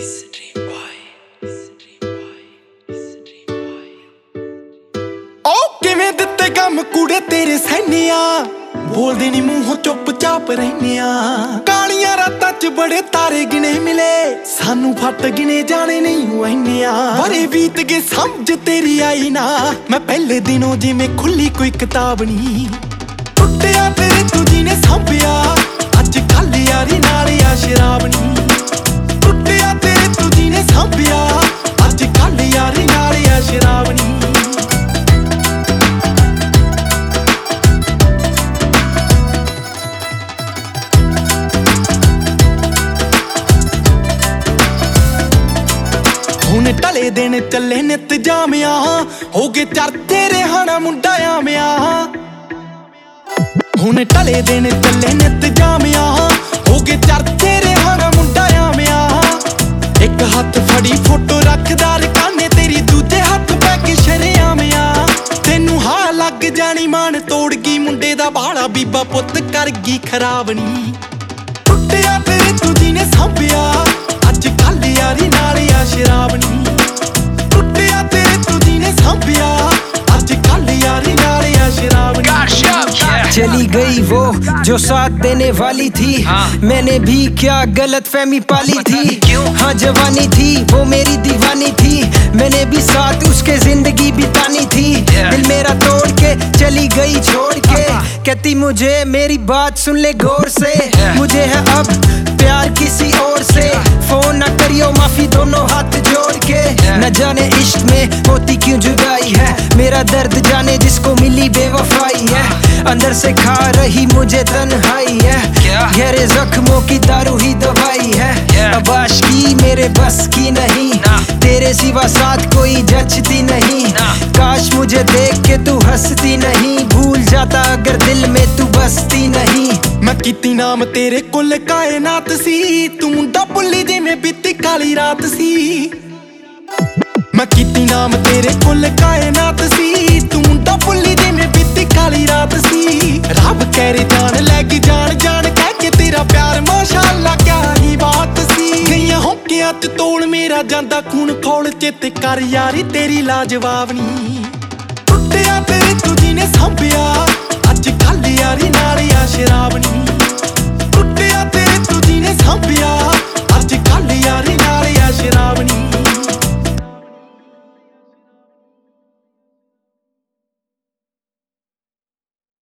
किवें दित्ते गम कूड़े तेरे सैनिया बोलदे नी मूंहों चुप-चाप रहने कालियां रातां च बड़े तारे गिने मिले सानू फट गिने जाने नहीं ऐनिया बड़े बीत गए समझ तेरी आई ना मैं पहले दिनों जिवें खुली कोई किताब नी टुटिया तेरे तुझी ने सांभिया अज कल यारी नाल आ शराब नी टुटिया तेरे तुझी ने सांभिया अज कल यारी नाल आ शराब नी हुण टले दिन चले नित जामिया हो गए चरते रेहाना मुंडा आमिया हुण टले दिन चले नित जामिया हो गए चरते रेहाना मुंडा आमिया एक हाथ फड़ी फोटो रखदा रकाने तेरी दूजे हाथ पैके शरेआमिया तेनू हा लग जानी मान तोड़ गई मुंडे दा बाला बीबा पुत्त कर गई खराब नी टुटिया तेरे तुझी ने सांभिया अज कल यारी नाल आ शराब नी टुटिया तेरे तुझी ने सांभिया अज कल यारी नाल आ शराब नी चली गई वो जो साथ देने वाली थी मैंने भी क्या गलत फहमी पाली थी हाँ जवानी थी वो मेरी दीवानी थी मैंने भी साथ उसके जिंदगी बितानी थी दिल मेरा तोड़ के चली गई छोड़ के कहती मुझे मेरी बात सुन ले गौर से मुझे है अब प्यार किसी और से फोन न करियो माफी दोनों हाथ जोड़ के न जाने इश्क में होती क्यों जुदाई है मेरा दर्द जाने जिसको मिली बेवफाई है अंदर से खा रही मुझे तन्हाई है गहरे जख्मों की दारू ही दवाई है अब आशिकी मेरे बस की नहीं तेरे सिवा साथ कोई जचती नहीं काश मुझे देख के तू हंसती नहीं भूल जाता अगर दिल में तू बसती नहीं मैं कीती नाम तेरे कुल कायनात सी तू मुंडा भुल्ली जिवें बीती काली रात सी मैं कीती नाम तेरे कुल कायनात सी तू मुंडा भुल्ली जिवें बीती काली रात सी रब कहरे जान लैगी जान जान कह के तेरा प्यार माशाअल्लाह क्या ही बात सी गईयां होकियां च तोल मेरा जांदा खून खौल चेते कर यारी तेरी लाजवाब नी टुटिया तेरे तुझी ने सांभिया